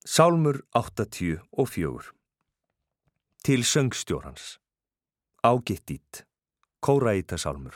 Sálmur 84. Til söngstjórans. Ágittít, kóraítasálmur.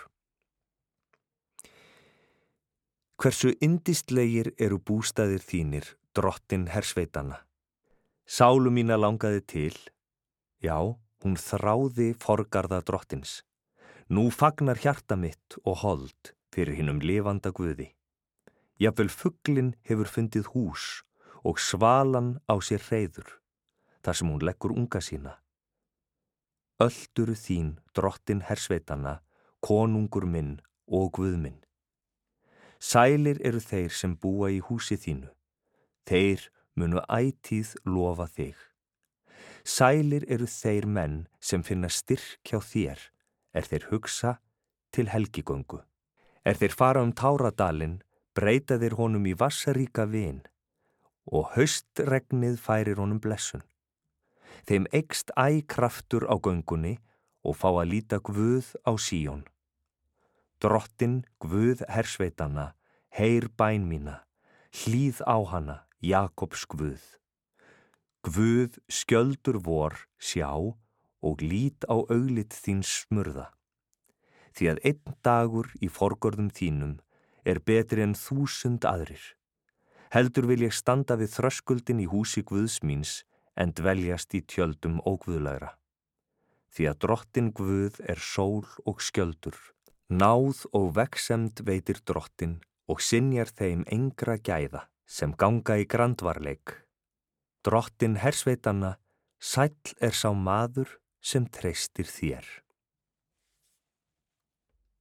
Hversu yndislegir eru bústaðir þínir, drottin hersveitanna. Sálu mína langaði til, já, hún þráði forgarða drottins. Nú fagnar hjarta mitt og hold fyrir hinum lifanda Guði. Jafnvel fuglinn hefur fundið hús og svalan á sér hreiður, þar sem hún leggur unga sína. Ölduru þín, drottin hersveitanna, konungur minn og Guð minn. Sælir eru þeir sem búa í húsi þínu, þeir munu ætíð lofa þig. Sælir eru þeir menn sem finna styrk hjá þér, þeir hugsa til helgigöngu. Þeir fara táradalinn, breyta þeir honum í vatnsríka vin, og haustregnið færir honum blessun. Þeim eykst æ kraftur á göngunni og fá að líta Guð á Síón. Drottin, Guð hersveitanna, heyr bæn mína, hlýð á hana, Jakobs Guð. Guð skjöldur vor, sjá, og lít á auglit þín smurða. Því að einn dagur í forgörðum þínum betri en 1000 aðrir. Heldur vil ég standa við þröskuldin í húsi Guðs míns en dveljast í tjöldum óguðlegra. Því að drottin Guð sól og skjöldur, náð og vegsemd veitir drottin og synjar þeim engra gæða sem ganga í grandvarleik. Drottin hersveitanna, sæll sá maður sem treystir þér.